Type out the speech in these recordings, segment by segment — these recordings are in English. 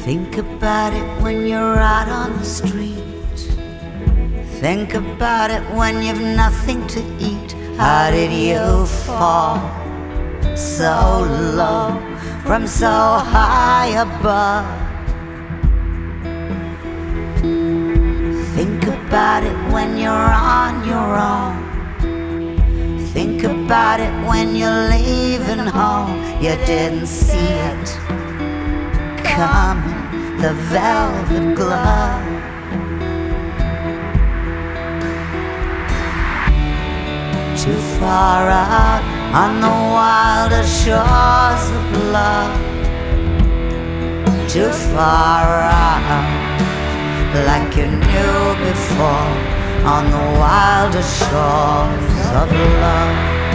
Think about it when you're out on the street. Think about it when you've nothing to eat. How did you fall so low from so high above? Think about it when you're on your own. Think about it when you're leaving home. You didn't see it coming, the velvet glove. Too far out on the wilder shores of love. Too far out, like you knew before, on the wilder shores of love.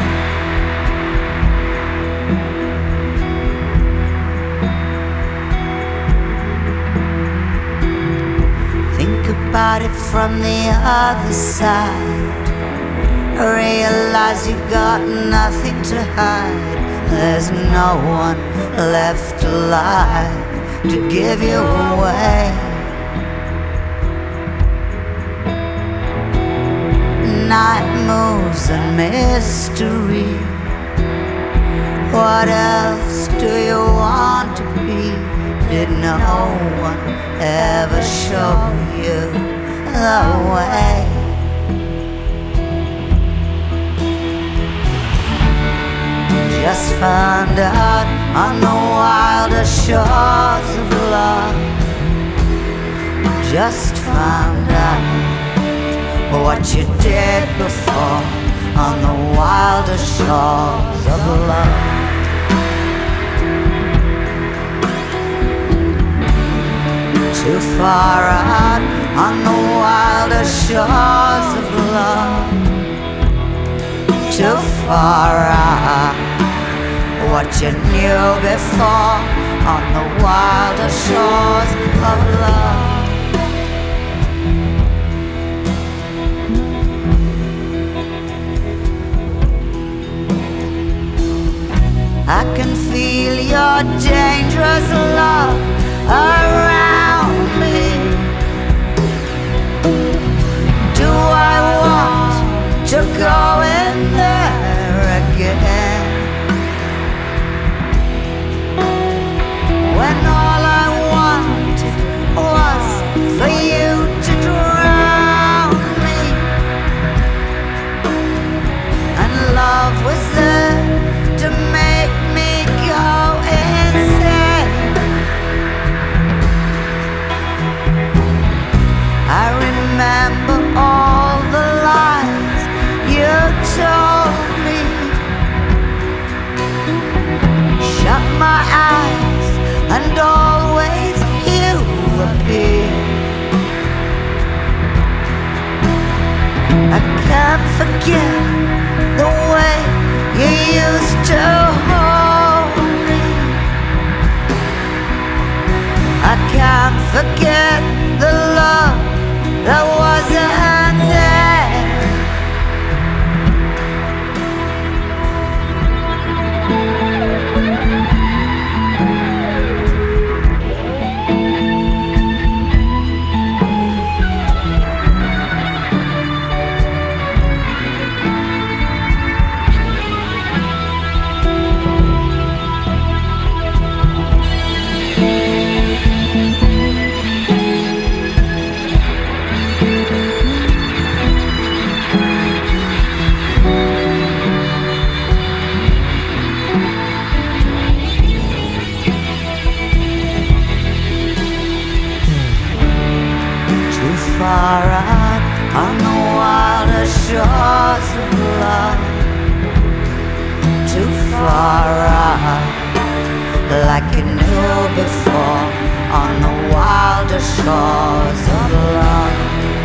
Think about it from the other side. Realize you got nothing to hide. There's no one left alive to give you away. Night moves a mystery. What else do you want to be? Did no one ever show you the way? Just found out on the wilder shores of love. Just found out what you did before on the wilder shores of love. Too far out on the wilder shores of love. Too far out, what you knew before on the wilder shores of love. I can feel your dangerous love around me. Do I want to go in there again? When all I wanted was for you to drown me, and love was there to make me go insane. I remember all the lies you told me. Shut my eyes and always you appear. I can't forget the way you used to hold me. I can't forget the love that wasn't there. Far out on the wilder shores of love. Too far out, like you knew before, on the wilder shores of love.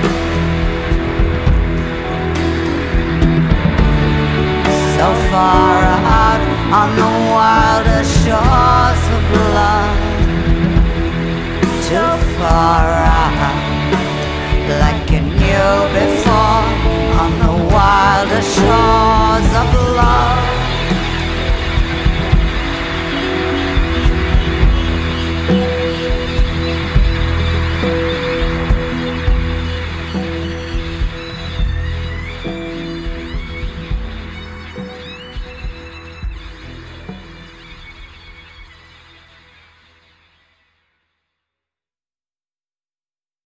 So far out on the wilder shores of love. Too far out, like you knew before.